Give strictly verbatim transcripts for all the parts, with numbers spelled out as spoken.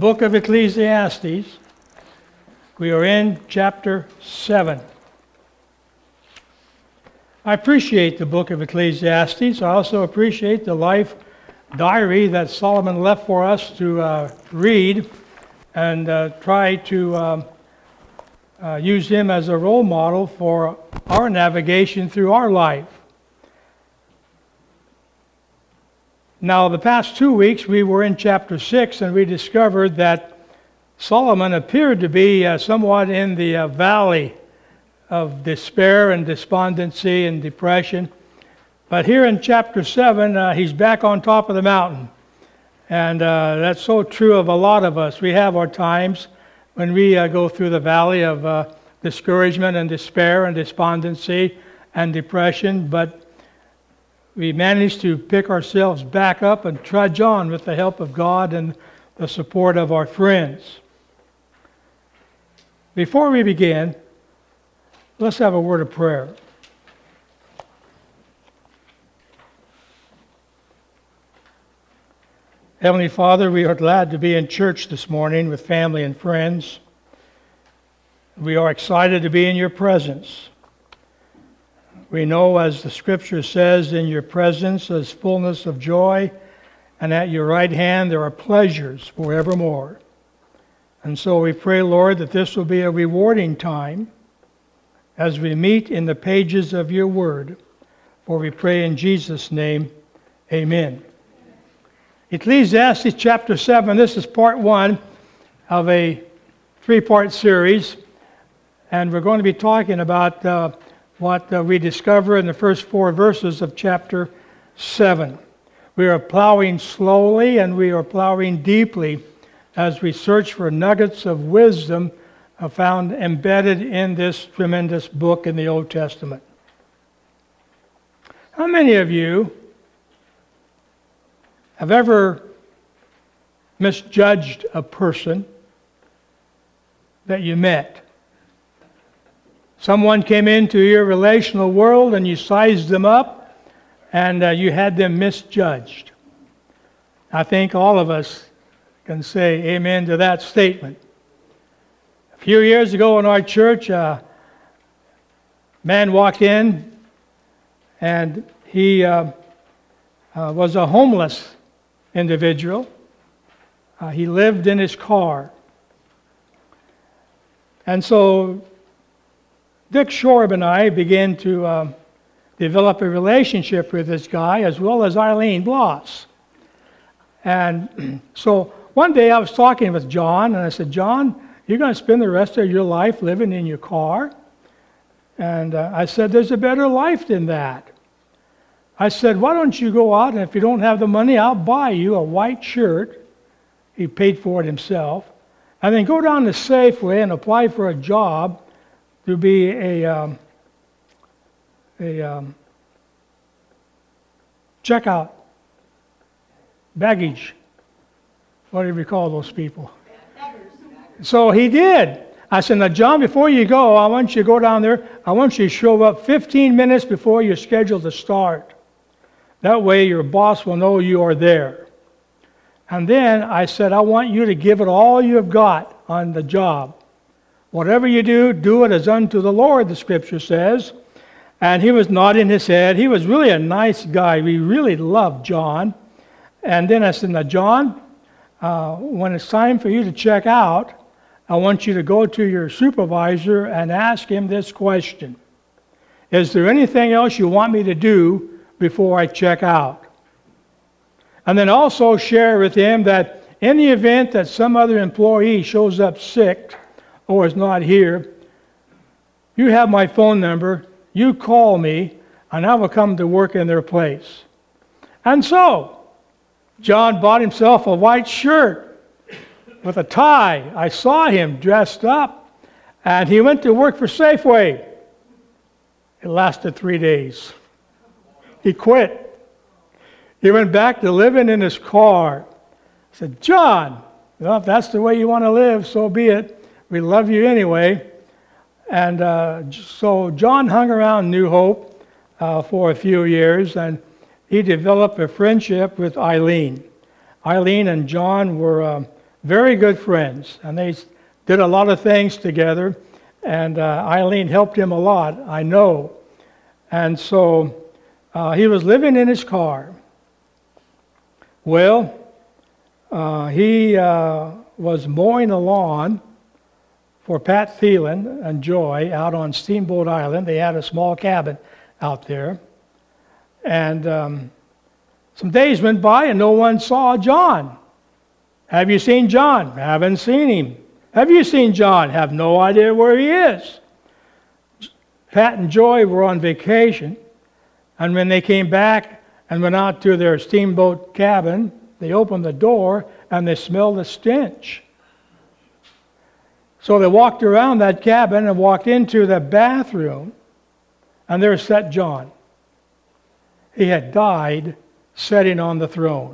book of Ecclesiastes. We are in chapter seven. I appreciate the book of Ecclesiastes. I also appreciate the life diary that Solomon left for us to uh, read and uh, try to um, uh, use him as a role model for our navigation through our life. Now, the past two weeks we were in chapter six, and we discovered that Solomon appeared to be uh, somewhat in the uh, valley of despair and despondency and depression. But here in chapter seven, uh, he's back on top of the mountain. And uh, that's so true of a lot of us. We have our times when we uh, go through the valley of uh, discouragement and despair and despondency and depression, but we manage to pick ourselves back up and trudge on with the help of God and the support of our friends. Before we begin, let's have a word of prayer. Heavenly Father, we are glad to be in church this morning with family and friends. We are excited to be in your presence. We know, as the Scripture says, in your presence is fullness of joy, and at your right hand there are pleasures forevermore. And so we pray, Lord, that this will be a rewarding time as we meet in the pages of your word. For we pray in Jesus' name, amen. Ecclesiastes chapter seven, this is part one of a three-part series, and we're going to be talking about uh, what uh, we discover in the first four verses of chapter seven. We are plowing slowly and we are plowing deeply as we search for nuggets of wisdom uh, found embedded in this tremendous book in the Old Testament. How many of you have ever misjudged a person that you met? Someone came into your relational world and you sized them up and uh, you had them misjudged. I think all of us can say amen to that statement. A few years ago in our church, a man walked in and he uh, uh, was a homeless individual. Uh, he lived in his car. And so Dick Shorb and I began to um, develop a relationship with this guy, as well as Eileen Bloss. And so one day I was talking with John, and I said, John, you're going to spend the rest of your life living in your car? And uh, I said, there's a better life than that. I said, why don't you go out, and if you don't have the money, I'll buy you a white shirt. He paid for it himself. And then go down to Safeway and apply for a job to be a, um, a um, checkout, baggage, whatever you call those people. So he did. I said, now John, before you go, I want you to go down there. I want you to show up fifteen minutes before you're scheduled to start. That way your boss will know you are there. And then I said, I want you to give it all you've got on the job. Whatever you do, do it as unto the Lord, the Scripture says. And he was nodding his head. He was really a nice guy. We really loved John. And then I said, now, John, uh, when it's time for you to check out, I want you to go to your supervisor and ask him this question. Is there anything else you want me to do before I check out? And then also share with him that in the event that some other employee shows up sick or is not here, you have my phone number, you call me, and I will come to work in their place. And so, John bought himself a white shirt with a tie. I saw him dressed up, and he went to work for Safeway. It lasted three days. He quit. He went back to living in his car. I said, John, well, if that's the way you want to live, so be it. We love you anyway. And uh, so John hung around New Hope uh, for a few years, and he developed a friendship with Eileen. Eileen and John were uh, very good friends, and they did a lot of things together, and uh, Eileen helped him a lot, I know. And so uh, he was living in his car. Well, uh, he uh, was mowing the lawn for Pat Thielen and Joy out on Steamboat Island. They had a small cabin out there. And um, some days went by and no one saw John. Have you seen John? Haven't seen him. Have you seen John? Have no idea where he is. Pat and Joy were on vacation, and when they came back and went out to their steamboat cabin, they opened the door and they smelled the stench. So they walked around that cabin and walked into the bathroom, and there sat John. He had died sitting on the throne.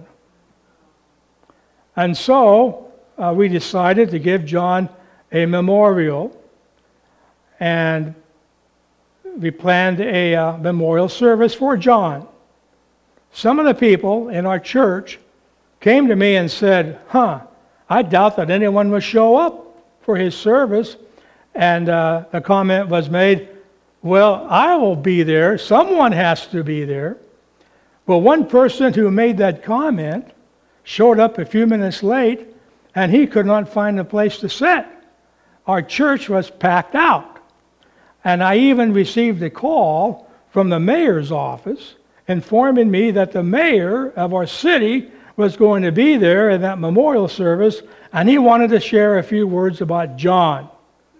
And so uh, we decided to give John a memorial, and we planned a uh, memorial service for John. Some of the people in our church came to me and said, huh, I doubt that anyone will show up for his service. And uh, the comment was made, well, I will be there. Someone has to be there. Well, one person who made that comment showed up a few minutes late, and he could not find a place to sit. Our church was packed out. And I even received a call from the mayor's office informing me that the mayor of our city was going to be there in that memorial service, and he wanted to share a few words about John.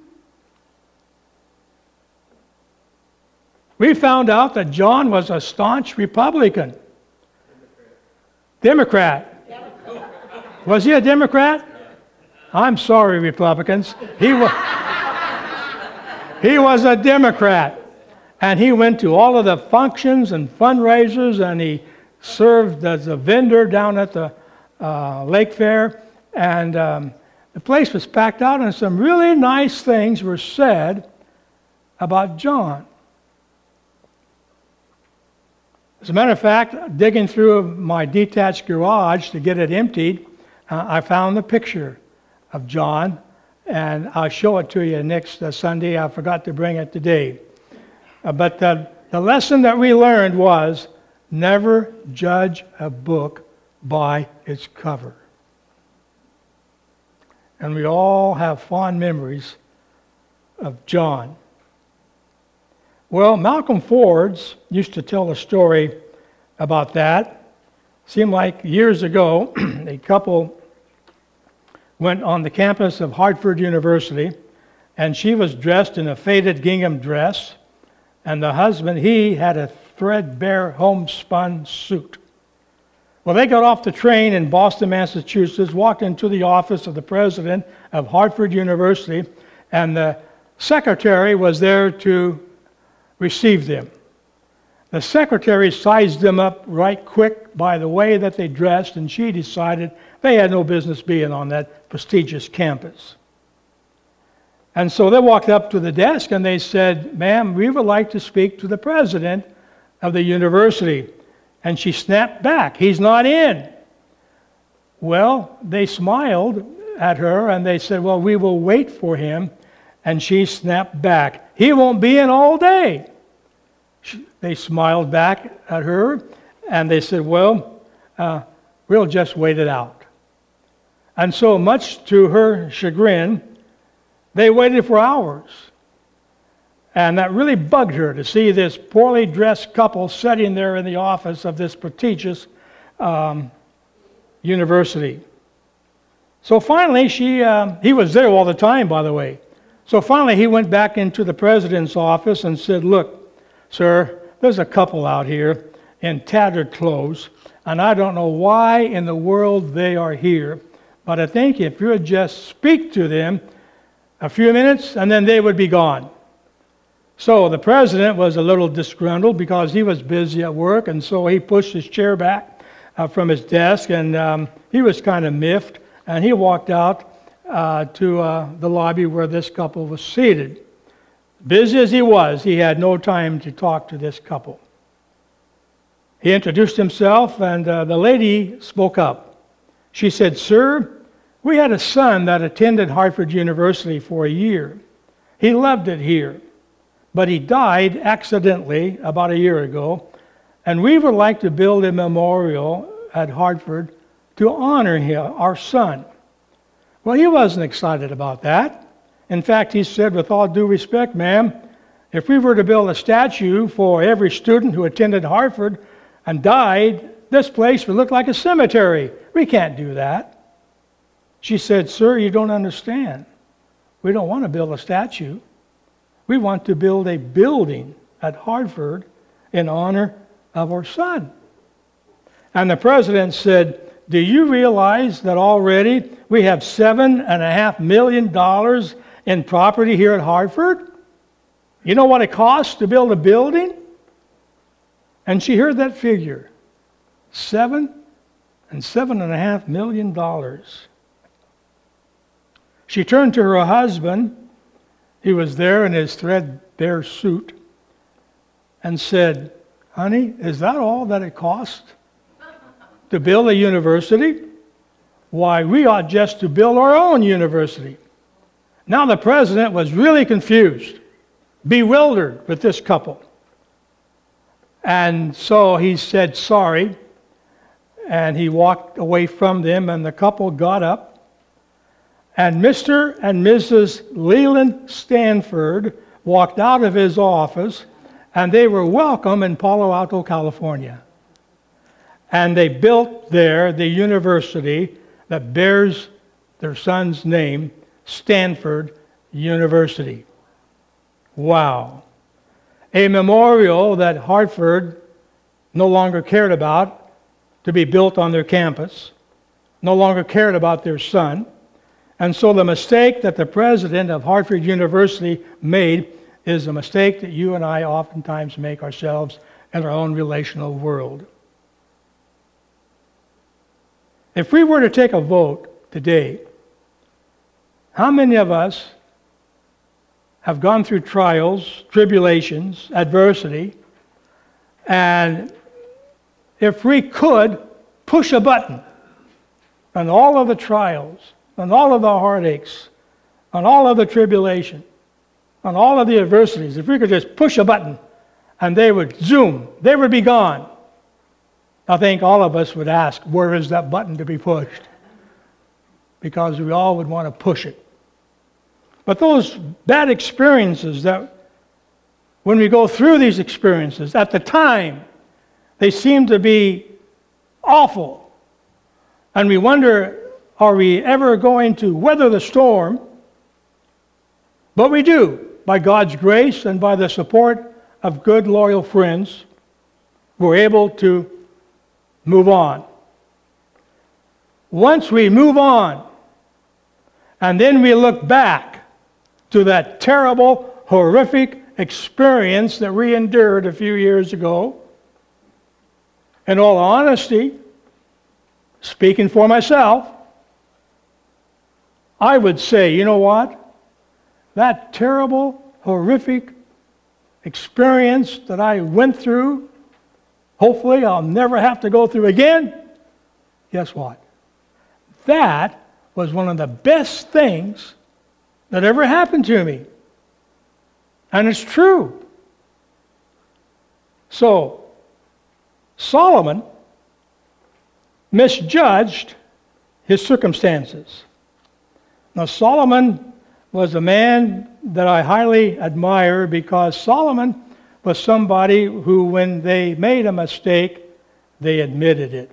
We found out that John was a staunch Republican. Democrat. Democrat. Was he a Democrat? I'm sorry, Republicans. He was, he was a Democrat. And he went to all of the functions and fundraisers, and he served as a vendor down at the uh, Lake Fair. And um, the place was packed out, and some really nice things were said about John. As a matter of fact, digging through my detached garage to get it emptied, uh, I found the picture of John, and I'll show it to you next uh, Sunday. I forgot to bring it today. Uh, but the, the lesson that we learned was never judge a book by its cover. And we all have fond memories of John. Well, Malcolm Fords used to tell a story about that. Seemed like years ago, a couple went on the campus of Hartford University, and she was dressed in a faded gingham dress, and the husband, he had a threadbare homespun suit. Well, they got off the train in Boston, Massachusetts, walked into the office of the president of Hartford University, and the secretary was there to receive them. The secretary sized them up right quick by the way that they dressed, and she decided they had no business being on that prestigious campus. And so they walked up to the desk and they said, ma'am, we would like to speak to the president of the university. And she snapped back, he's not in. Well, they smiled at her and they said, well, we will wait for him. And she snapped back, he won't be in all day. She, they smiled back at her and they said, well, uh, we'll just wait it out. And so much to her chagrin, they waited for hours. And that really bugged her to see this poorly dressed couple sitting there in the office of this prestigious um, university. So finally, she um, he was there all the time, by the way. So finally, he went back into the president's office and said, look, sir, there's a couple out here in tattered clothes, and I don't know why in the world they are here, but I think if you would just speak to them a few minutes, and then they would be gone. So the president was a little disgruntled because he was busy at work, and so he pushed his chair back uh, from his desk, and um, he was kind of miffed, and he walked out uh, to uh, the lobby where this couple was seated. Busy as he was, he had no time to talk to this couple. He introduced himself, and uh, the lady spoke up. She said, sir, We had a son that attended Hartford University for a year. He loved it here, but he died accidentally about a year ago, and we would like to build a memorial at Hartford to honor him, our son. Well, he wasn't excited about that. In fact, he said, with all due respect, ma'am, if we were to build a statue for every student who attended Hartford and died, this place would look like a cemetery. We can't do that. She said, sir, you don't understand. We don't want to build a statue. We want to build a building at Hartford in honor of our son. And the president said, do you realize that already we have seven and a half million dollars in property here at Hartford? You know what it costs to build a building? And she heard that figure, seven and seven and a half million dollars. She turned to her husband, he was there in his threadbare suit, and said, honey, is that all that it costs to build a university? Why, we ought just to build our own university. Now the president was really confused, bewildered with this couple. And so he said sorry, and he walked away from them, and the couple got up. And Mister and Missus Leland Stanford walked out of his office, and they were welcome in Palo Alto, California. And they built there the university that bears their son's name, Stanford University. Wow. A memorial that Hartford no longer cared about to be built on their campus, no longer cared about their son. And so the mistake that the president of Hartford University made is a mistake that you and I oftentimes make ourselves in our own relational world. If we were to take a vote today, how many of us have gone through trials, tribulations, adversity, and if we could push a button on all of the trials, on all of the heartaches, on all of the tribulation, on all of the adversities, if we could just push a button and they would zoom, they would be gone, I think all of us would ask, where is that button to be pushed? Because we all would want to push it. But those bad experiences that, when we go through these experiences, at the time, they seem to be awful. And we wonder, are we ever going to weather the storm? But we do, by God's grace and by the support of good, loyal friends. We're able to move on. Once we move on, and then we look back to that terrible, horrific experience that we endured a few years ago, in all honesty, speaking for myself, I would say, you know what? That terrible, horrific experience that I went through, hopefully I'll never have to go through again. Guess what? That was one of the best things that ever happened to me. And it's true. So, Solomon misjudged his circumstances. Now, Solomon was a man that I highly admire because Solomon was somebody who, when they made a mistake, they admitted it.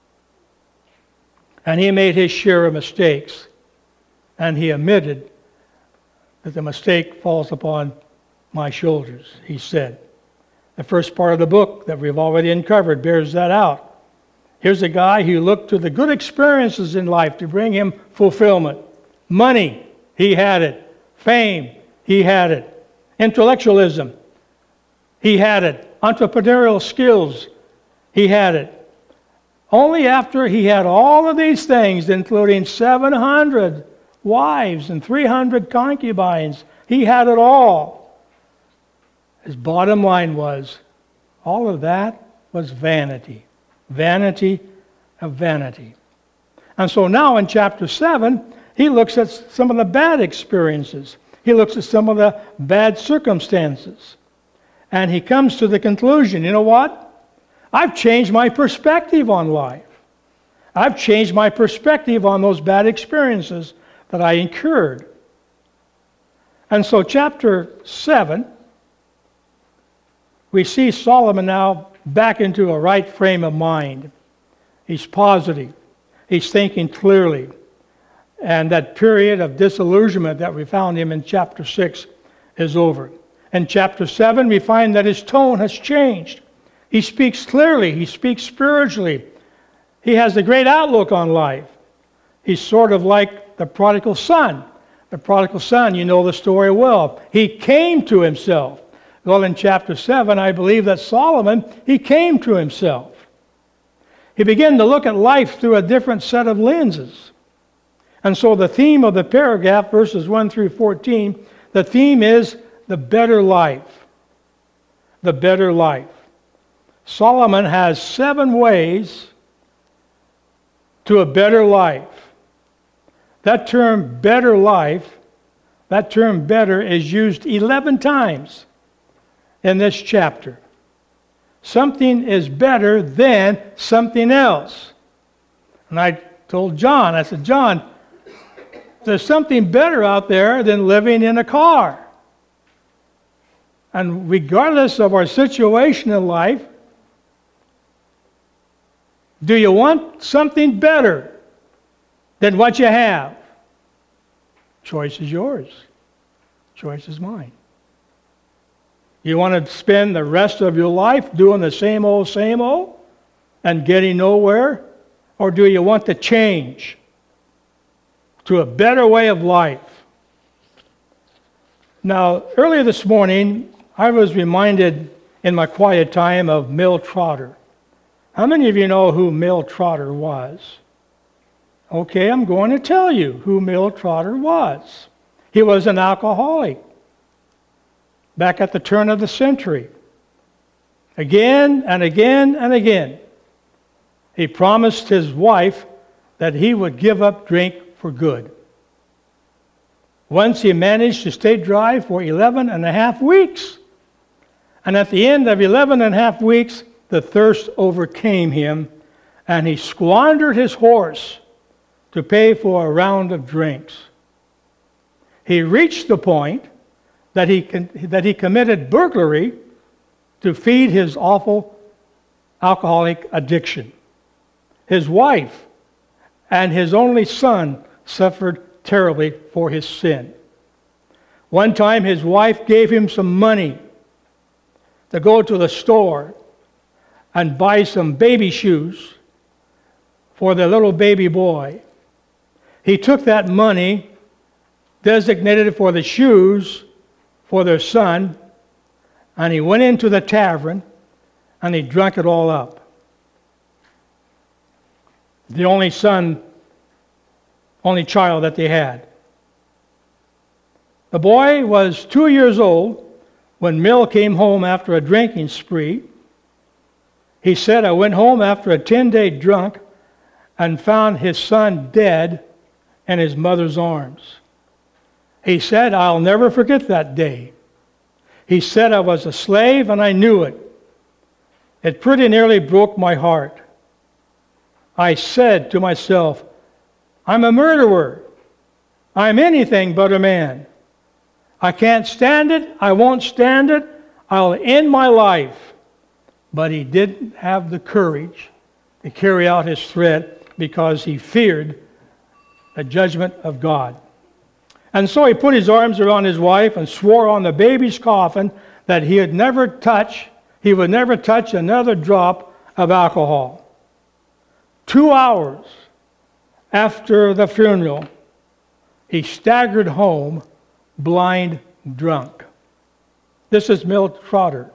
And he made his share of mistakes. And he admitted that the mistake falls upon my shoulders, he said. The first part of the book that we've already uncovered bears that out. Here's a guy who looked to the good experiences in life to bring him fulfillment. Money, he had it. Fame, he had it. Intellectualism, he had it. Entrepreneurial skills, he had it. Only after he had all of these things, including seven hundred wives and three hundred concubines, he had it all. His bottom line was, all of that was vanity. Vanity of vanity. And so now in chapter seven, he looks at some of the bad experiences. He looks at some of the bad circumstances. And he comes to the conclusion, you know what? I've changed my perspective on life. I've changed my perspective on those bad experiences that I incurred. And so chapter seven, we see Solomon now back into a right frame of mind. He's positive. He's thinking clearly. And that period of disillusionment that we found him in chapter six is over. In chapter seven, we find that his tone has changed. He speaks clearly. He speaks spiritually. He has a great outlook on life. He's sort of like the prodigal son. The prodigal son, you know the story well. He came to himself. Well, in chapter seven, I believe that Solomon, he came to himself. He began to look at life through a different set of lenses. And so the theme of the paragraph, verses one through fourteen, the theme is the better life. The better life. Solomon has seven ways to a better life. That term, better life, that term better is used eleven times in this chapter. Something is better than something else. And I told John, I said, John, there's something better out there than living in a car. And regardless of our situation in life, do you want something better than what you have? Choice is yours. Choice is mine. You want to spend the rest of your life doing the same old, same old and getting nowhere? Or do you want to change to a better way of life? Now, earlier this morning, I was reminded in my quiet time of Mill Trotter. How many of you know who Mill Trotter was? Okay, I'm going to tell you who Mill Trotter was. He was an alcoholic back at the turn of the century. Again and again and again, he promised his wife that he would give up drink for good. Once he managed to stay dry for eleven and a half weeks. And at the end of eleven and a half weeks, the thirst overcame him, and he squandered his horse to pay for a round of drinks. He reached the point that he, that he committed burglary to feed his awful alcoholic addiction. His wife and his only son suffered terribly for his sin. One time his wife gave him some money to go to the store and buy some baby shoes for their little baby boy. He took that money, designated it for the shoes for their son, and he went into the tavern and he drank it all up. The only son, only child that they had. The boy was two years old when Mill came home after a drinking spree. He said, I went home after a ten-day drunk and found his son dead in his mother's arms. He said, I'll never forget that day. He said, I was a slave and I knew it. It pretty nearly broke my heart. I said to myself, I'm a murderer. I'm anything but a man. I can't stand it. I won't stand it. I'll end my life. But he didn't have the courage to carry out his threat because he feared the judgment of God. And so he put his arms around his wife and swore on the baby's coffin that he would never touch, he would never touch another drop of alcohol. Two hours after the funeral, he staggered home, blind drunk. This is Mill Trotter.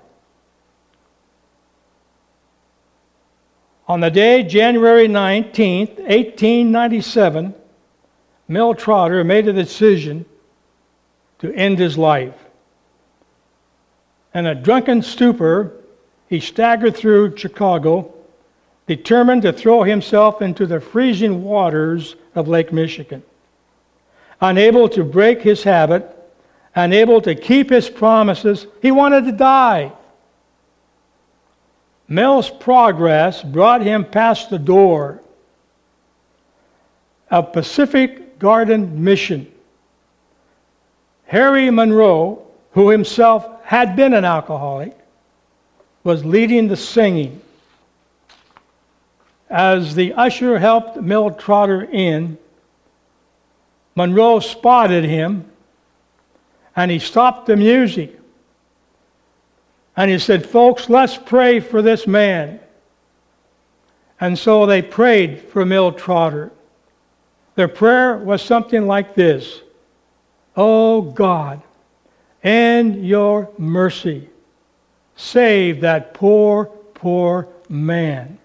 On the day, January nineteenth, eighteen ninety-seven, Mill Trotter made a decision to end his life. In a drunken stupor, he staggered through Chicago determined to throw himself into the freezing waters of Lake Michigan. Unable to break his habit, unable to keep his promises, he wanted to die. Mel's progress brought him past the door of Pacific Garden Mission. Harry Monroe, who himself had been an alcoholic, was leading the singing. As the usher helped Mel Trotter in, Monroe spotted him, and he stopped the music. And he said, "Folks, let's pray for this man." And so they prayed for Mel Trotter. Their prayer was something like this: "Oh God, in your mercy, save that poor, poor man."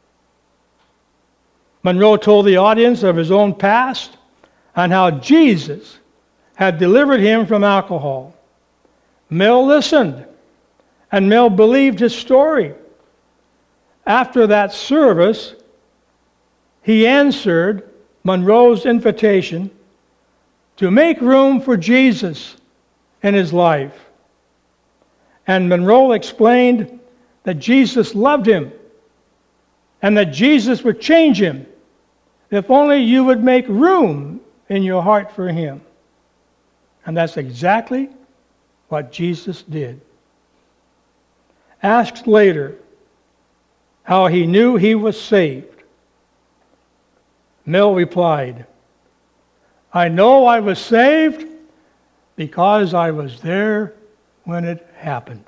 Monroe told the audience of his own past and how Jesus had delivered him from alcohol. Mel listened, and Mel believed his story. After that service, he answered Monroe's invitation to make room for Jesus in his life. And Monroe explained that Jesus loved him and that Jesus would change him if only you would make room in your heart for him. And that's exactly what Jesus did. Asked later how he knew he was saved, Mel replied, "I know I was saved because I was there when it happened."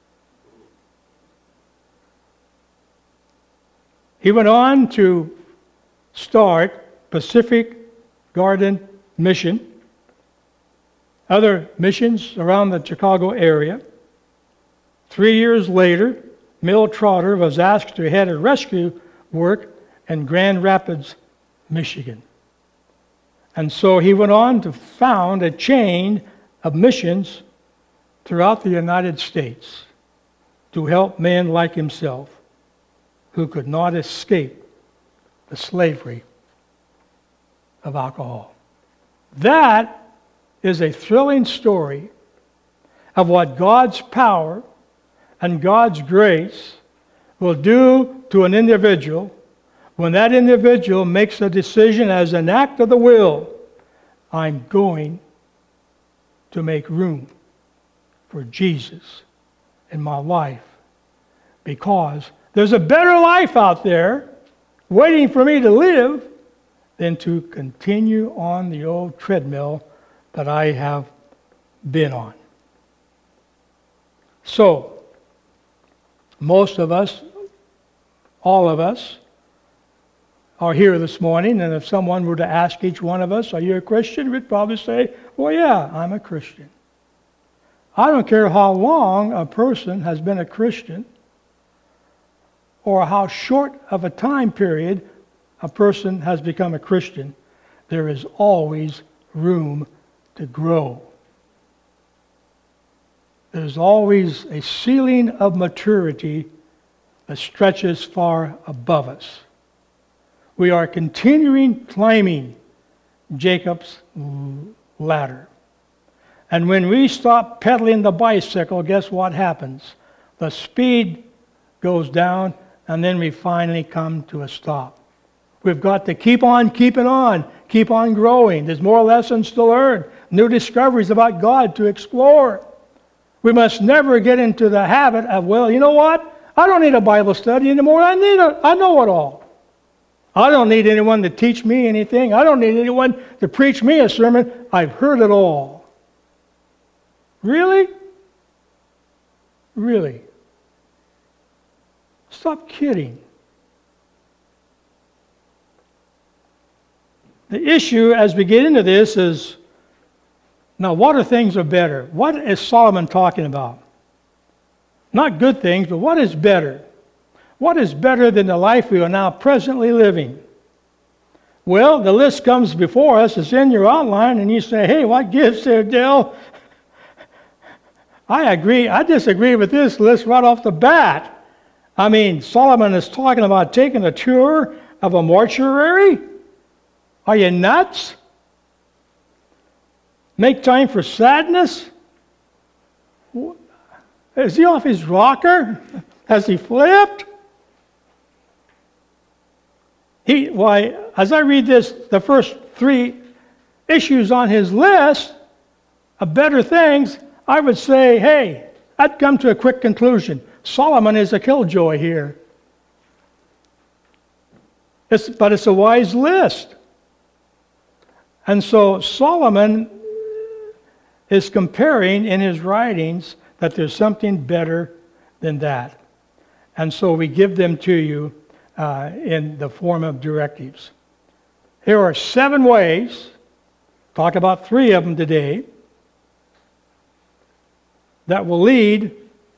He went on to start Pacific Garden Mission, other missions around the Chicago area. Three years later, Mel Trotter was asked to head a rescue work in Grand Rapids, Michigan. And so he went on to found a chain of missions throughout the United States to help men like himself who could not escape the slavery of alcohol. That is a thrilling story of what God's power and God's grace will do to an individual when that individual makes a decision as an act of the will: I'm going to make room for Jesus in my life, because there's a better life out there waiting for me to live than to continue on the old treadmill that I have been on. So, most of us, all of us, are here this morning, and if someone were to ask each one of us, "Are you a Christian?" we'd probably say, "Well, yeah, I'm a Christian." I don't care how long a person has been a Christian or how short of a time period a person has become a Christian, there is always room to grow. There's always a ceiling of maturity that stretches far above us. We are continuing climbing Jacob's ladder. And when we stop pedaling the bicycle, guess what happens? The speed goes down, and then we finally come to a stop. We've got to keep on keeping on, keep on growing. There's more lessons to learn, new discoveries about God to explore. We must never get into the habit of, well, you know what? I don't need a Bible study anymore. I need a, I know it all. I don't need anyone to teach me anything. I don't need anyone to preach me a sermon. I've heard it all. Really? Really? Stop kidding. The issue as we get into this is, now what are things are better? What is Solomon talking about? Not good things, but what is better? What is better than the life we are now presently living? Well, the list comes before us. It's in your outline, and you say, hey, what gives there, Dale? I agree. I disagree with this list right off the bat. I mean, Solomon is talking about taking a tour of a mortuary? Are you nuts? Make time for sadness? Is he off his rocker? Has he flipped? He, why, as I read this, the first three issues on his list of better things, I would say, hey, I'd come to a quick conclusion. Solomon is a killjoy here. It's, but it's a wise list. And so Solomon is comparing in his writings that there's something better than that. And so we give them to you uh, in the form of directives. Here are seven ways, talk about three of them today, that will lead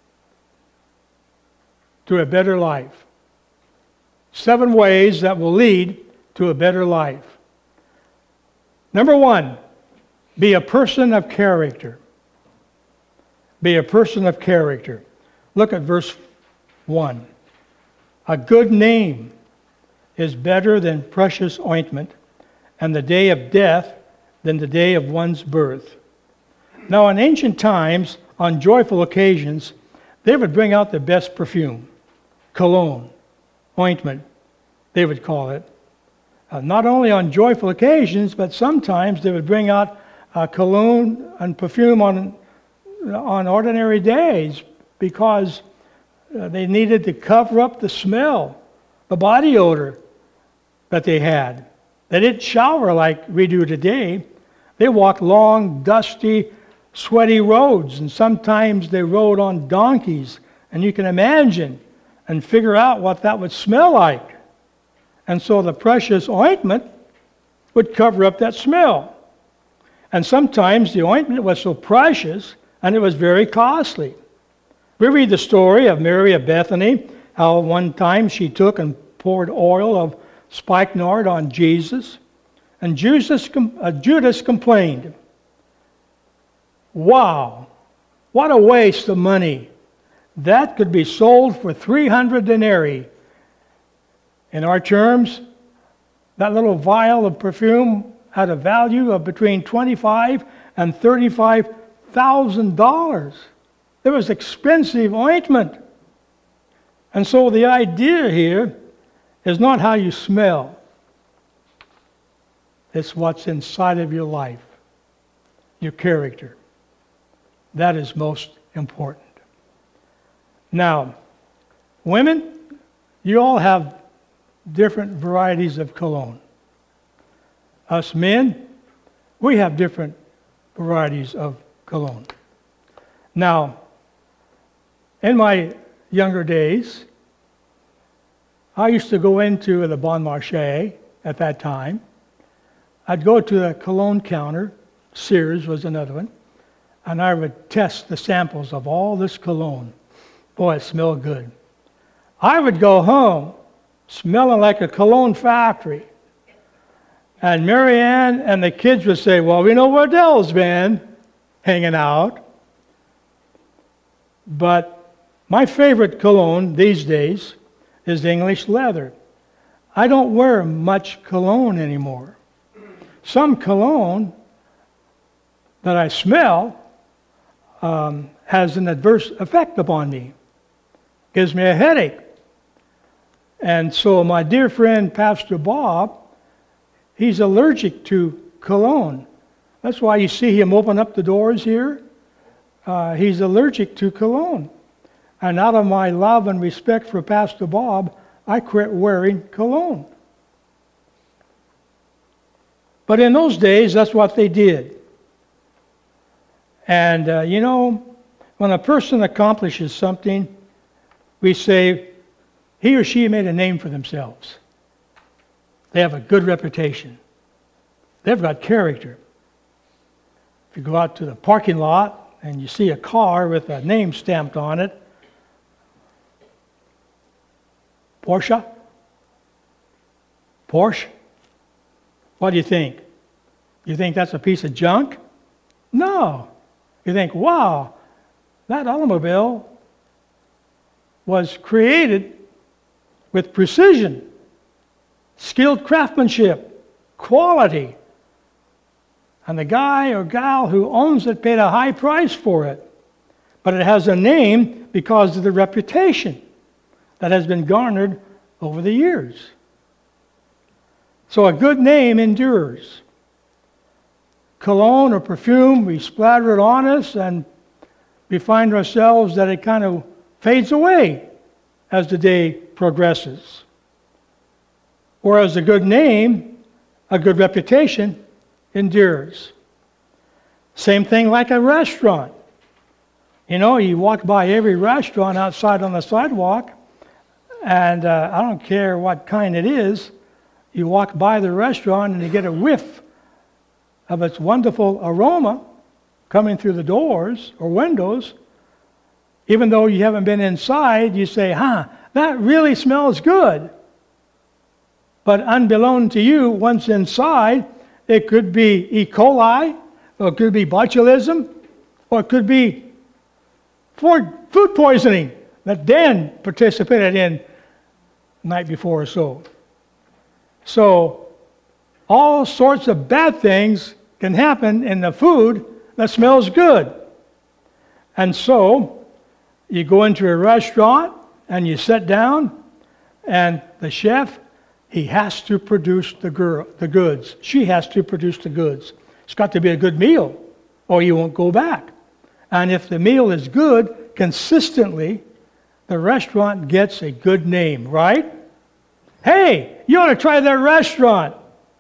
to a better life. Seven ways that will lead to a better life. Number one, be a person of character. Be a person of character. Look at verse one. A good name is better than precious ointment, and the day of death than the day of one's birth. Now, in ancient times, on joyful occasions, they would bring out the best perfume, cologne, ointment, they would call it. Uh, not only on joyful occasions, but sometimes they would bring out uh, cologne and perfume on, on ordinary days because uh, they needed to cover up the smell, the body odor that they had. They didn't shower like we do today. They walked long, dusty, sweaty roads, and sometimes they rode on donkeys. And you can imagine and figure out what that would smell like. And so the precious ointment would cover up that smell. And sometimes the ointment was so precious and it was very costly. We read the story of Mary of Bethany, how one time she took and poured oil of spikenard on Jesus, and Jesus, uh, Judas complained. Wow, what a waste of money. That could be sold for three hundred denarii. In our terms, that little vial of perfume had a value of between twenty-five and thirty-five thousand dollars. It was expensive ointment. And so the idea here is not how you smell. It's what's inside of your life, your character. That is most important. Now, women, you all have different varieties of cologne. Us men, we have different varieties of cologne. Now, in my younger days, I used to go into the Bon Marché at that time. I'd go to the cologne counter, Sears was another one, and I would test the samples of all this cologne. Boy, it smelled good. I would go home smelling like a cologne factory. And Mary Ann and the kids would say, well, we know where Dell's been hanging out. But my favorite cologne these days is English leather. I don't wear much cologne anymore. Some cologne that I smell um, has an adverse effect upon me. Gives me a headache. And so my dear friend, Pastor Bob, he's allergic to cologne. That's why you see him open up the doors here. Uh, he's allergic to cologne. And out of my love and respect for Pastor Bob, I quit wearing cologne. But in those days, that's what they did. And, uh, you know, when a person accomplishes something, we say, he or she made a name for themselves. They have a good reputation. They've got character. If you go out to the parking lot and you see a car with a name stamped on it, Porsche? Porsche? What do you think? You think that's a piece of junk? No. You think, wow, that automobile was created with precision, skilled craftsmanship, quality. And the guy or gal who owns it paid a high price for it. But it has a name because of the reputation that has been garnered over the years. So a good name endures. Cologne or perfume, we splatter it on us and we find ourselves that it kind of fades away as the day progresses. Whereas a good name, a good reputation, endures. Same thing like a restaurant. You know, you walk by every restaurant outside on the sidewalk, and uh, I don't care what kind it is, you walk by the restaurant and you get a whiff of its wonderful aroma coming through the doors or windows. Even though you haven't been inside, you say, huh, that really smells good. But unbeknown to you, once inside, it could be E. coli, or it could be botulism, or it could be food poisoning that Dan participated in the night before or so. So, all sorts of bad things can happen in the food that smells good. And so, you go into a restaurant and you sit down, and the chef, he has to produce the, girl, the goods. She has to produce the goods. It's got to be a good meal, or you won't go back. And if the meal is good, consistently, the restaurant gets a good name, right? Hey, you ought to try that restaurant.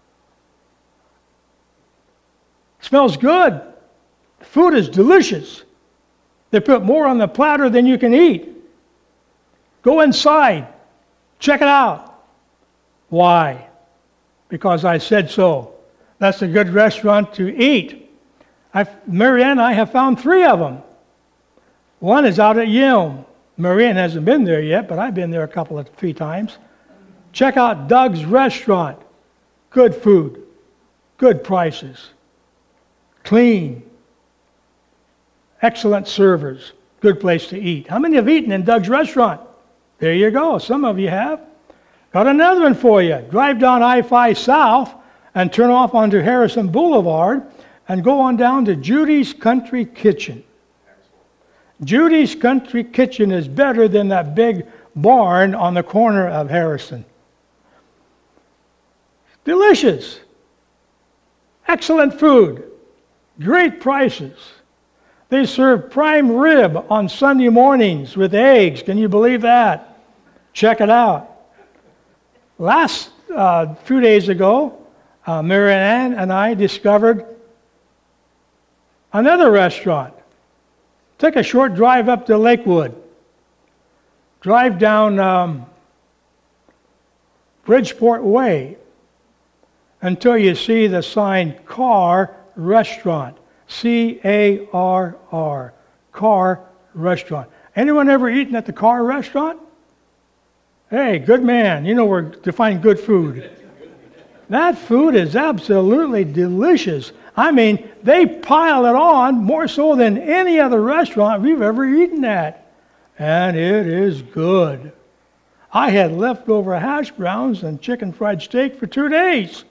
It smells good. The food is delicious. They put more on the platter than you can eat. Go inside. Check it out. Why? Because I said so. That's a good restaurant to eat. I've, Marianne and I have found three of them. One is out at Yelm. Marianne hasn't been there yet, but I've been there a couple of three times. Check out Doug's Restaurant. Good food, good prices, clean, excellent servers, good place to eat. How many have eaten in Doug's Restaurant? There you go. Some of you have. Got another one for you. Drive down I five South and turn off onto Harrison Boulevard and go on down to Judy's Country Kitchen. Judy's Country Kitchen is better than that big barn on the corner of Harrison. Delicious. Excellent food. Great prices. They serve prime rib on Sunday mornings with eggs. Can you believe that? Check it out. Last uh, few days ago, uh, Mary Ann and I discovered another restaurant. Take a short drive up to Lakewood. Drive down um, Bridgeport Way until you see the sign Carr Restaurant. C A R R. Carr Restaurant. Anyone ever eaten at the Carr Restaurant? Hey, good man. You know where to find good food. That food is absolutely delicious. I mean, they pile it on more so than any other restaurant we've ever eaten at. And it is good. I had leftover hash browns and chicken fried steak for two days.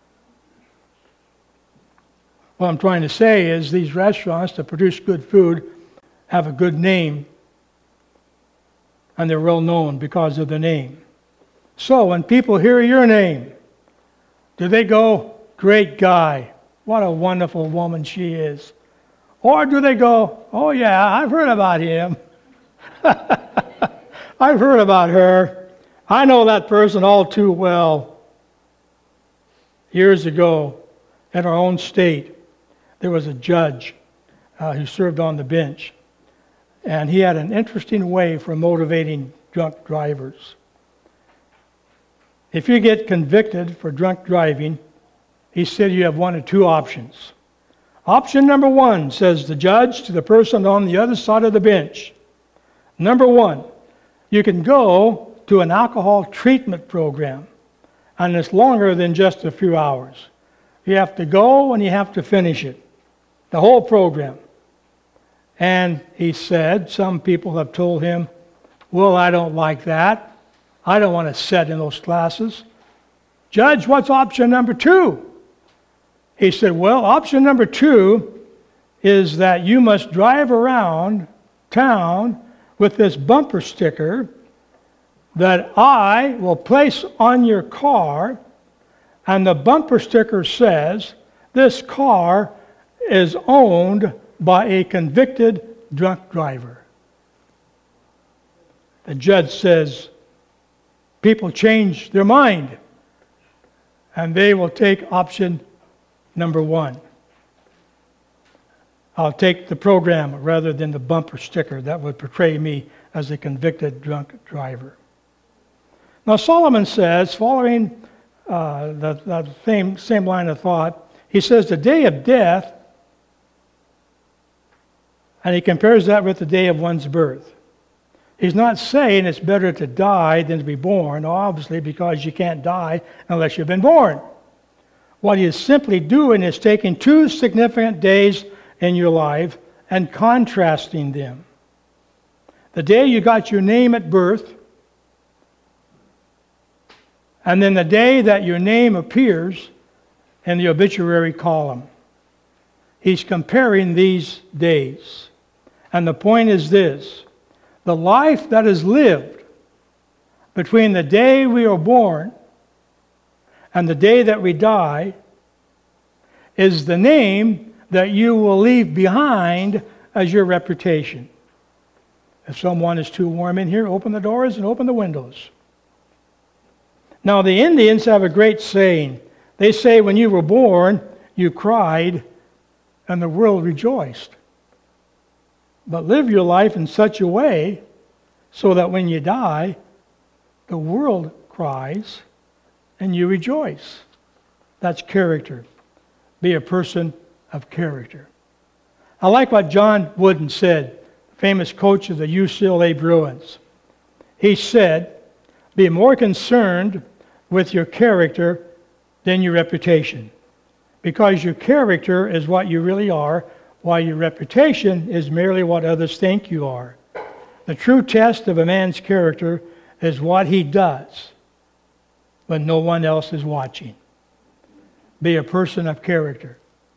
What I'm trying to say is these restaurants that produce good food have a good name, and they're well known because of the name. So when people hear your name, do they go, great guy, what a wonderful woman she is? Or do they go, oh yeah, I've heard about him. I've heard about her. I know that person all too well. Years ago, in our own state, there was a judge uh, who served on the bench. And he had an interesting way for motivating drunk drivers. If you get convicted for drunk driving, he said you have one of two options. Option number one, says the judge to the person on the other side of the bench. Number one, you can go to an alcohol treatment program, and it's longer than just a few hours. You have to go and you have to finish it, the whole program. And he said, some people have told him, Well, I don't like that. I don't want to sit in those classes. Judge, what's option number two? He said, well, option number two is that you must drive around town with this bumper sticker that I will place on your car, and the bumper sticker says, this car is owned by a convicted drunk driver. The judge says, people change their mind, and they will take option number one. I'll take the program rather than the bumper sticker that would portray me as a convicted drunk driver. Now Solomon says, following uh, the, the same, same line of thought, he says the day of death, and he compares that with the day of one's birth. He's not saying it's better to die than to be born, obviously, because you can't die unless you've been born. What he is simply doing is taking two significant days in your life and contrasting them. The day you got your name at birth, and then the day that your name appears in the obituary column. He's comparing these days. And the point is this: the life that is lived between the day we are born and the day that we die is the name that you will leave behind as your reputation. If someone is too warm in here, open the doors and open the windows. Now, the Indians have a great saying. They say when you were born, you cried and the world rejoiced. But live your life in such a way so that when you die, the world cries and you rejoice. That's character. Be a person of character. I like what John Wooden said, famous coach of the U C L A Bruins. He said, be more concerned with your character than your reputation, because your character is what you really are, while your reputation is merely what others think you are. The true test of a man's character is what he does when no one else is watching. Be a person of character.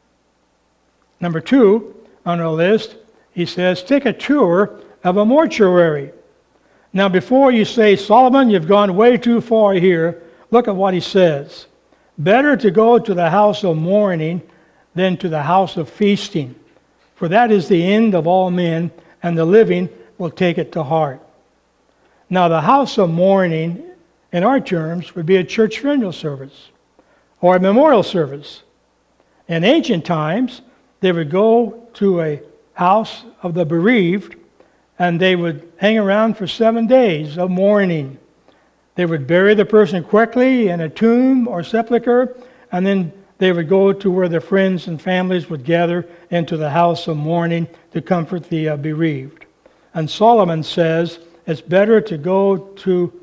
Number two on our list, he says, take a tour of a mortuary. Now, before you say, Solomon, you've gone way too far here, look at what he says. Better to go to the house of mourning than to the house of feasting, for that is the end of all men, and the living will take it to heart. Now, the house of mourning, in our terms, would be a church funeral service or a memorial service. In ancient times, they would go to a house of the bereaved, and they would hang around for seven days of mourning. They would bury the person quickly in a tomb or sepulcher, and then they would go to where their friends and families would gather into the house of mourning to comfort the uh, bereaved. And Solomon says it's better to go to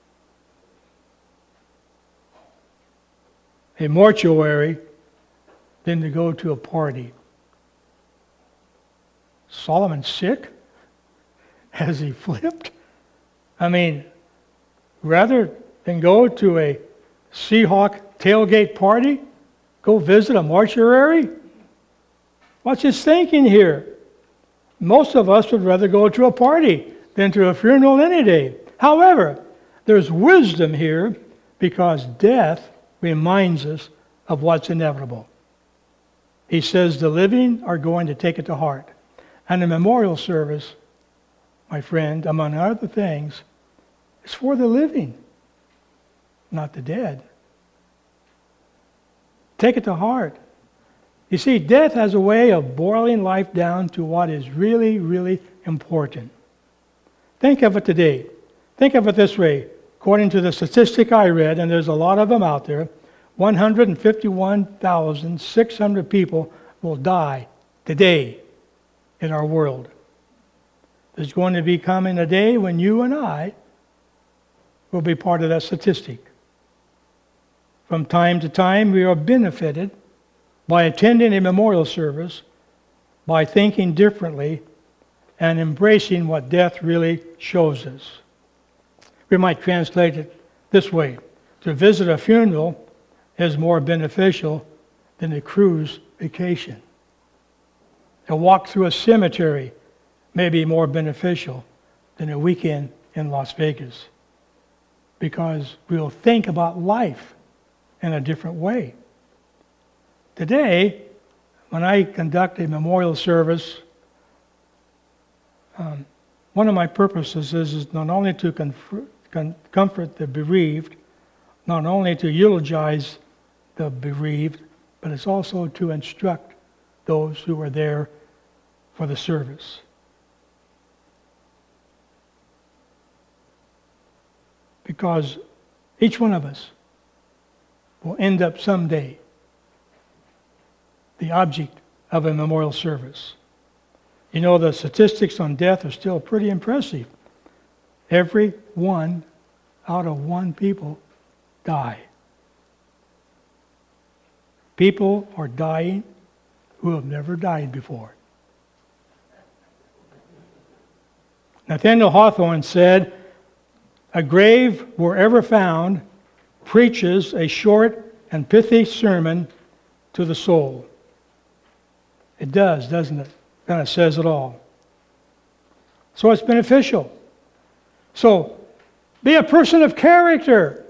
a mortuary than to go to a party. Solomon's sick? Has he flipped? I mean, rather than go to a Seahawk tailgate party, go visit a mortuary? What's his thinking here? Most of us would rather go to a party than to a funeral any day. However, there's wisdom here because death reminds us of what's inevitable. He says the living are going to take it to heart. And the memorial service, my friend, among other things, is for the living, not the dead. Take it to heart. You see, death has a way of boiling life down to what is really, really important. Think of it today. Think of it this way. According to the statistic I read, and there's a lot of them out there, one hundred fifty-one thousand six hundred people will die today in our world. There's going to be coming a day when you and I will be part of that statistic. From time to time, we are benefited by attending a memorial service, by thinking differently, and embracing what death really shows us. We might translate it this way: to visit a funeral is more beneficial than a cruise vacation. A walk through a cemetery may be more beneficial than a weekend in Las Vegas, because we'll think about life in a different way. Today, when I conduct a memorial service, um, one of my purposes is, is not only to comfort, con- comfort the bereaved, not only to eulogize the bereaved, but it's also to instruct those who are there for the service. Because each one of us will end up someday the object of a memorial service. You know, the statistics on death are still pretty impressive. Every one out of one people die. People are dying who have never died before. Nathaniel Hawthorne said, "A grave wherever found preaches a short and pithy sermon to the soul." It does, doesn't it? Kind of says it all. So it's beneficial. So be a person of character.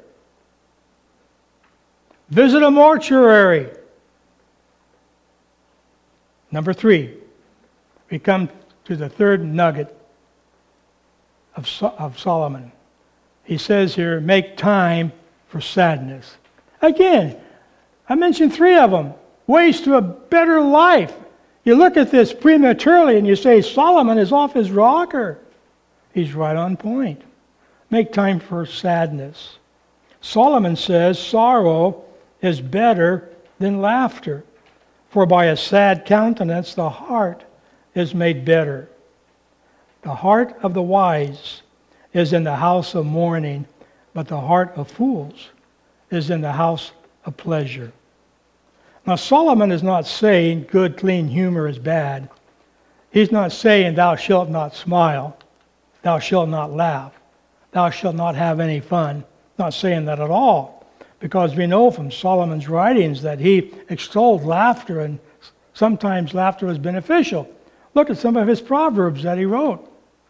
Visit a mortuary. Number three, we come to the third nugget of, so- of Solomon. He says here, make time for sadness. Again, I mentioned three of them. Ways to a better life. You look at this prematurely and you say, Solomon is off his rocker. He's right on point. Make time for sadness. Solomon says sorrow is better than laughter, for by a sad countenance the heart is made better. The heart of the wise is in the house of mourning, but the heart of fools is in the house of pleasure. Now, Solomon is not saying good, clean humor is bad. He's not saying thou shalt not smile, thou shalt not laugh, thou shalt not have any fun. Not saying that at all, because we know from Solomon's writings that he extolled laughter, and sometimes laughter was beneficial. Look at some of his proverbs that he wrote.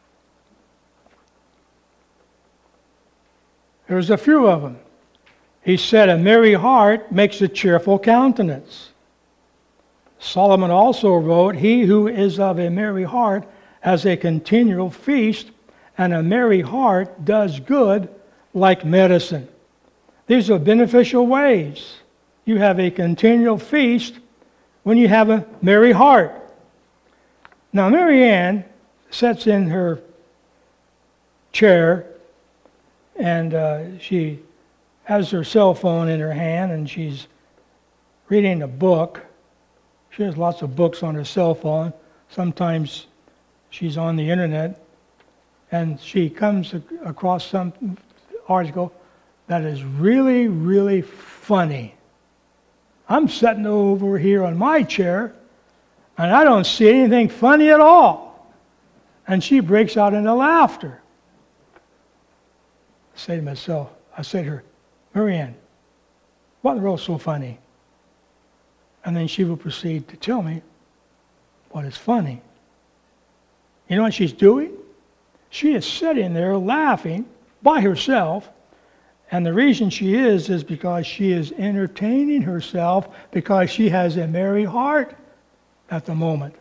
There's a few of them. He said, a merry heart makes a cheerful countenance. Solomon also wrote, he who is of a merry heart has a continual feast, and a merry heart does good like medicine. These are beneficial ways. You have a continual feast when you have a merry heart. Now, Mary Ann sits in her chair, and uh, she has her cell phone in her hand, and she's reading a book. She has lots of books on her cell phone. Sometimes she's on the internet, and she comes across some article that is really, really funny. I'm sitting over here on my chair, and I don't see anything funny at all. And she breaks out into laughter. I say to myself, I say to her, Marianne, what in the world is so funny? And then she will proceed to tell me what is funny. You know what she's doing? She is sitting there laughing by herself, and the reason she is is because she is entertaining herself, because she has a merry heart at the moment.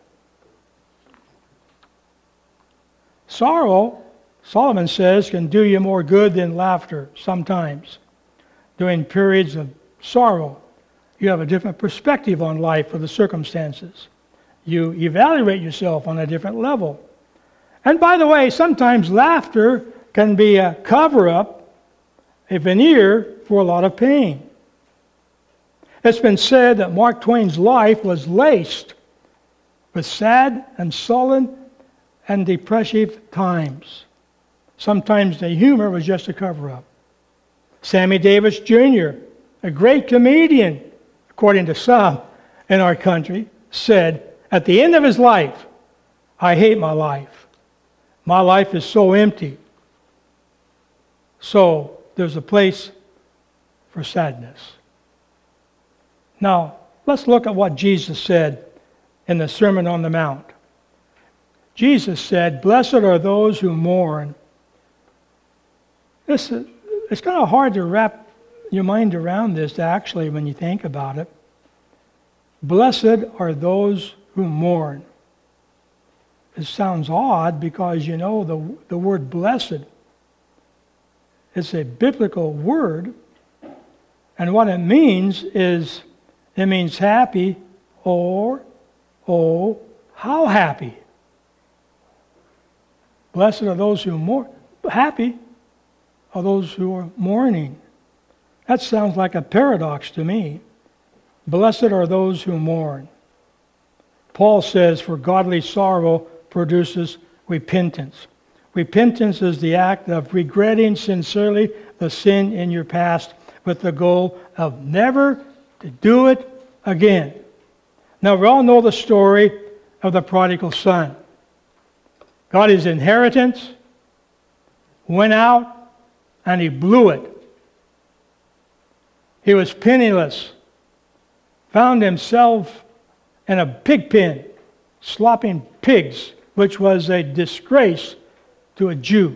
Sorrow, Solomon says, can do you more good than laughter sometimes. During periods of sorrow, you have a different perspective on life or the circumstances. You evaluate yourself on a different level. And by the way, sometimes laughter can be a cover-up, a veneer for a lot of pain. It's been said that Mark Twain's life was laced with sad and sullen and depressive times. Sometimes the humor was just a cover-up. Sammy Davis Junior, a great comedian, according to some in our country, said at the end of his life, I hate my life. My life is so empty. So there's a place for sadness. Now, let's look at what Jesus said in the Sermon on the Mount. Jesus said, "Blessed are those who mourn." This is, it's kind of hard to wrap your mind around this, actually, when you think about it. Blessed are those who mourn. It sounds odd because, you know, the, the word blessed is a biblical word. And what it means is, it means happy or, oh, how happy. Blessed are those who mourn. Happy are those who are mourning. That sounds like a paradox to me. Blessed are those who mourn. Paul says, for godly sorrow produces repentance. Repentance is the act of regretting sincerely the sin in your past with the goal of never to do it again. Now, we all know the story of the prodigal son. Got his inheritance, went out, and he blew it. He was penniless, found himself in a pig pen, slopping pigs, which was a disgrace to a Jew.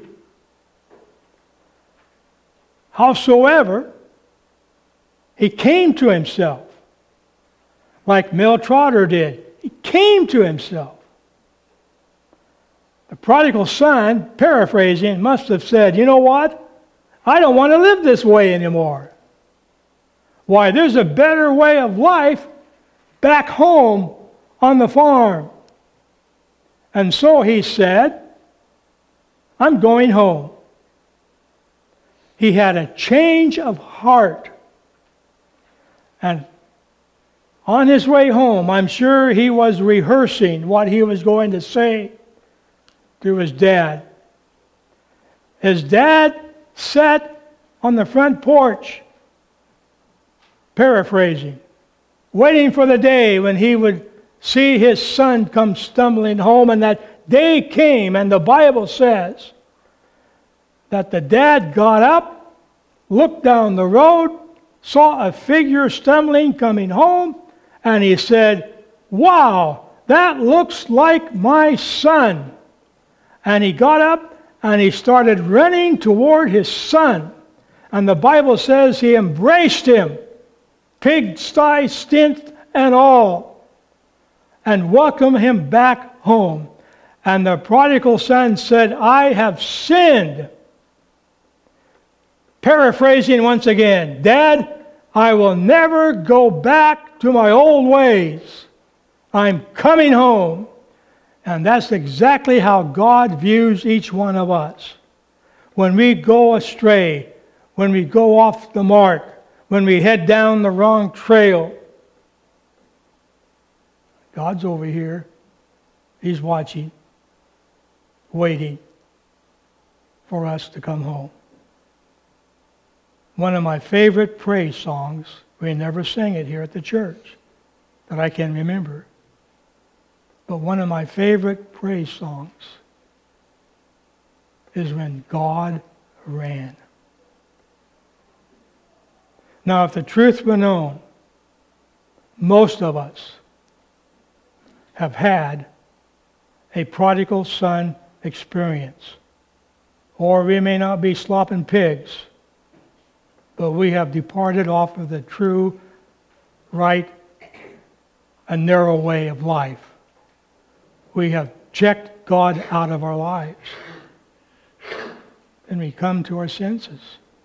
Howsoever, he came to himself, like Mel Trotter did. He came to himself. The prodigal son, paraphrasing, must have said, you know what? I don't want to live this way anymore. Why, there's a better way of life back home on the farm. And so he said, I'm going home. He had a change of heart. And on his way home, I'm sure he was rehearsing what he was going to say to his dad. His dad sat on the front porch, paraphrasing, waiting for the day when he would see his son come stumbling home. And that day came, and the Bible says that the dad got up, looked down the road, saw a figure stumbling coming home, and he said, wow, that looks like my son. And he got up and he started running toward his son. And the Bible says he embraced him, pigsty stint and all, and welcomed him back home. And the prodigal son said, I have sinned. Paraphrasing once again, Dad, I will never go back to my old ways. I'm coming home. And that's exactly how God views each one of us. When we go astray, when we go off the mark, when we head down the wrong trail, God's over here. He's watching, waiting for us to come home. One of my favorite praise songs, we never sing it here at the church, that I can remember. But one of my favorite praise songs is When God Ran. Now, if the truth were known, most of us have had a prodigal son experience. Or we may not be slopping pigs, but we have departed off of the true, right, and narrow way of life. We have checked God out of our lives. And we come to our senses.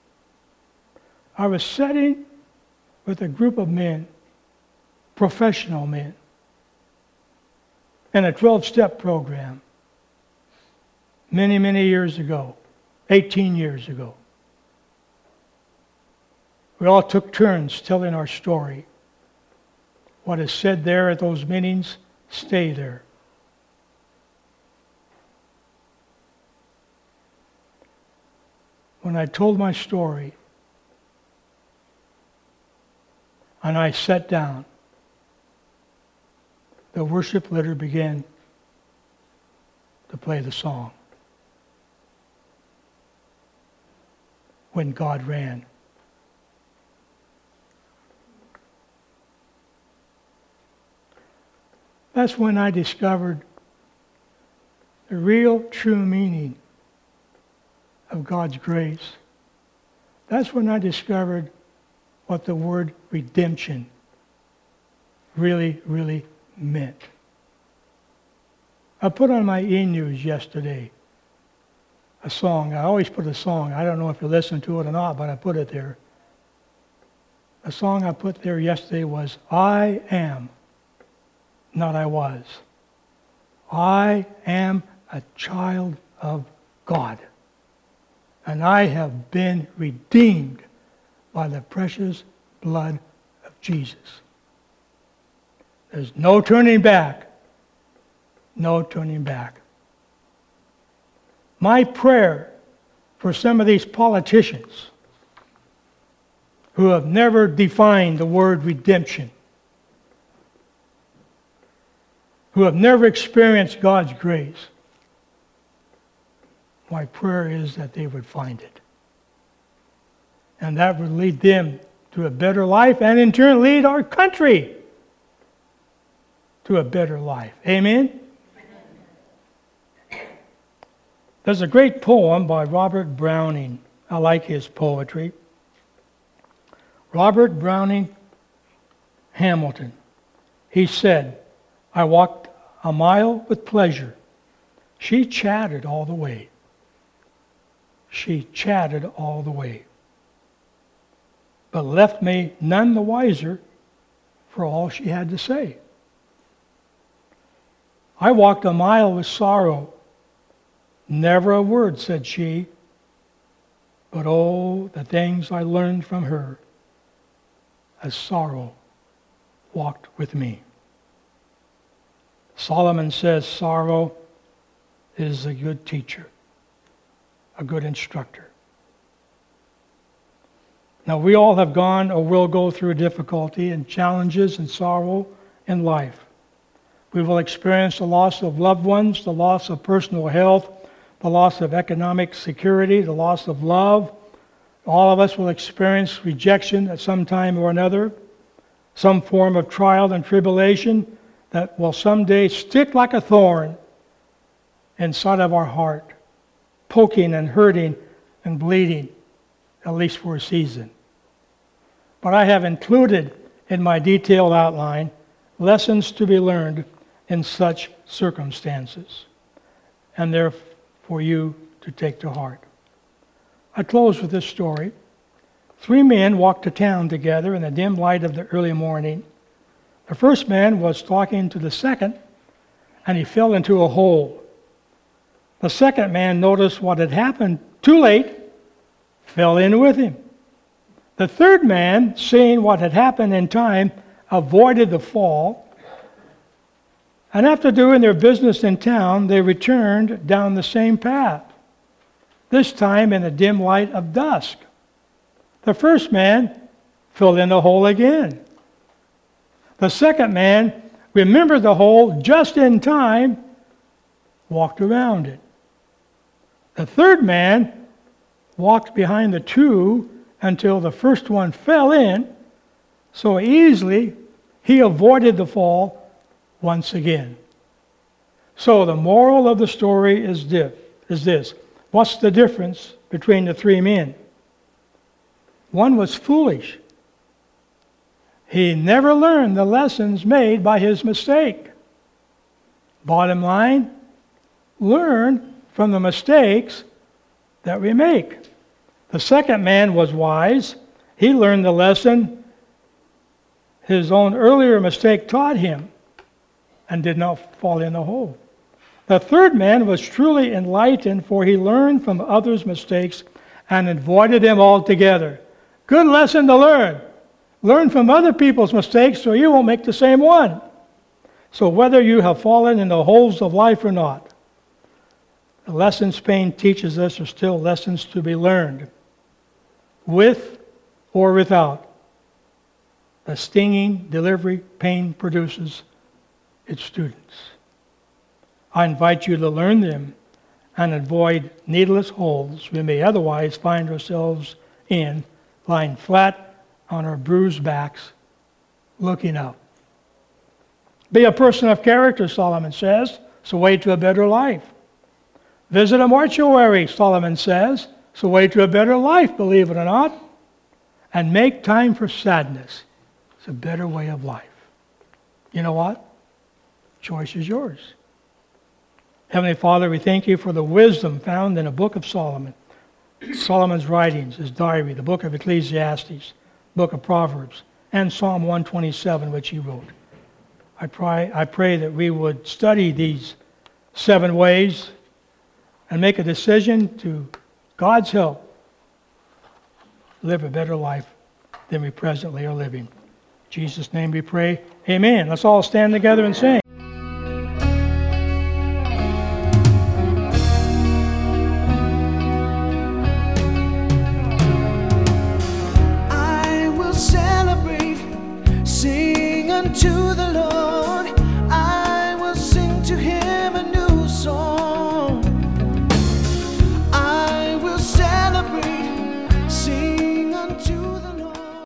I was sitting with a group of men, professional men, in a twelve-step program many, many years ago, eighteen years ago. We all took turns telling our story. What is said there at those meetings, stay there. When I told my story, and I sat down, the worship leader began to play the song. when God ran. That's when I discovered the real, true meaning of God's grace. That's when I discovered what the word redemption really, really meant. I put on my e-news yesterday a song. I always put a song. I don't know if you listen to it or not, but I put it there. The song I put there yesterday was, I am, not I was. I am a child of God, and I have been redeemed by the precious blood of Jesus. There's no turning back. No turning back. My prayer for some of these politicians who have never defined the word redemption, who have never experienced God's grace, my prayer is that they would find it. And that would lead them to a better life, and in turn lead our country to a better life. Amen? There's a great poem by Robert Browning. I like his poetry. Robert Browning Hamilton. He said, I walked a mile with pleasure. She chatted all the way. She chatted all the way, but left me none the wiser for all she had to say. I walked a mile with sorrow. Never a word said she, but oh, the things I learned from her as sorrow walked with me. Solomon says sorrow is a good teacher, a good instructor. Now, we all have gone or will go through difficulty and challenges and sorrow in life. We will experience the loss of loved ones, the loss of personal health, the loss of economic security, the loss of love. All of us will experience rejection at some time or another, some form of trial and tribulation that will someday stick like a thorn inside of our heart, poking and hurting and bleeding, at least for a season. But I have included in my detailed outline lessons to be learned in such circumstances, and they're for you to take to heart. I close with this story. Three men walked to town together in the dim light of the early morning. The first man was talking to the second, and he fell into a hole. The second man noticed what had happened too late, fell in with him. The third man, seeing what had happened in time, avoided the fall. And after doing their business in town, they returned down the same path, this time in the dim light of dusk. The first man fell in the hole again. The second man remembered the hole just in time, walked around it. The third man walked behind the two until the first one fell in, so easily he avoided the fall once again. So the moral of the story is this, is this. What's the difference between the three men? One was foolish. He never learned the lessons made by his mistake. Bottom line, learn from the mistakes that we make. The second man was wise. He learned the lesson his own earlier mistake taught him and did not fall in the hole. The third man was truly enlightened, for he learned from others' mistakes and avoided them altogether. Good lesson to learn. Learn from other people's mistakes so you won't make the same one. So whether you have fallen in the holes of life or not, the lessons pain teaches us are still lessons to be learned, with or without the stinging delivery pain produces its students. I invite you to learn them and avoid needless holes we may otherwise find ourselves in, lying flat on our bruised backs, looking up. Be a person of character, Solomon says. It's a way to a better life. Visit a mortuary, Solomon says. It's a way to a better life, believe it or not. And make time for sadness. It's a better way of life. You know what? Choice is yours. Heavenly Father, we thank you for the wisdom found in the book of Solomon. Solomon's writings, his diary, the book of Ecclesiastes, book of Proverbs, and Psalm one twenty-seven, which he wrote. I pray, I pray that we would study these seven ways and make a decision to, God's help, live a better life than we presently are living. In Jesus' name we pray. Amen. Let's all stand together and sing. I will celebrate, sing unto the